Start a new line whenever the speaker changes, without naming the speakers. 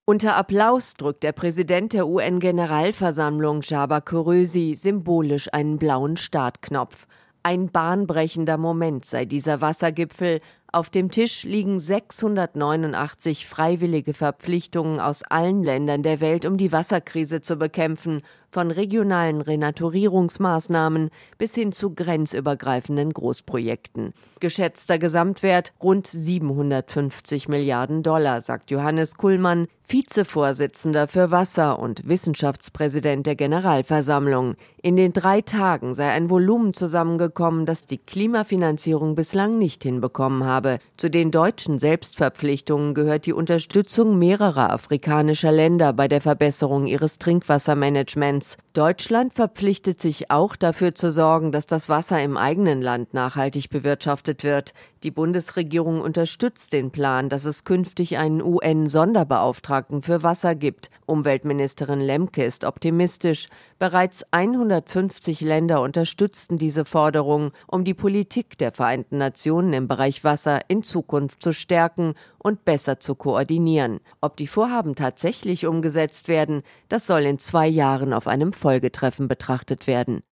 Unter Applaus drückt der Präsident der UN-Generalversammlung Csaba Körösi symbolisch einen blauen Startknopf. Ein bahnbrechender Moment sei dieser Wassergipfel. Auf dem Tisch liegen 689 freiwillige Verpflichtungen aus allen Ländern der Welt, um die Wasserkrise zu bekämpfen, von regionalen Renaturierungsmaßnahmen bis hin zu grenzübergreifenden Großprojekten. Geschätzter Gesamtwert rund 750 Milliarden $, sagt Johannes Kullmann, Vizevorsitzender für Wasser und Wissenschaftspräsident der Generalversammlung. In den 3 Tagen sei ein Volumen zusammengekommen, das die Klimafinanzierung bislang nicht hinbekommen habe. Zu den deutschen Selbstverpflichtungen gehört die Unterstützung mehrerer afrikanischer Länder bei der Verbesserung ihres Trinkwassermanagements. Deutschland verpflichtet sich auch dafür zu sorgen, dass das Wasser im eigenen Land nachhaltig bewirtschaftet wird. Die Bundesregierung unterstützt den Plan, dass es künftig einen UN-Sonderbeauftragten für Wasser gibt. Umweltministerin Lemke ist optimistisch. Bereits 150 Länder unterstützten diese Forderung, um die Politik der Vereinten Nationen im Bereich Wasser in Zukunft zu stärken und besser zu koordinieren. Ob die Vorhaben tatsächlich umgesetzt werden, das soll in 2 Jahren auf einem Folgetreffen betrachtet werden.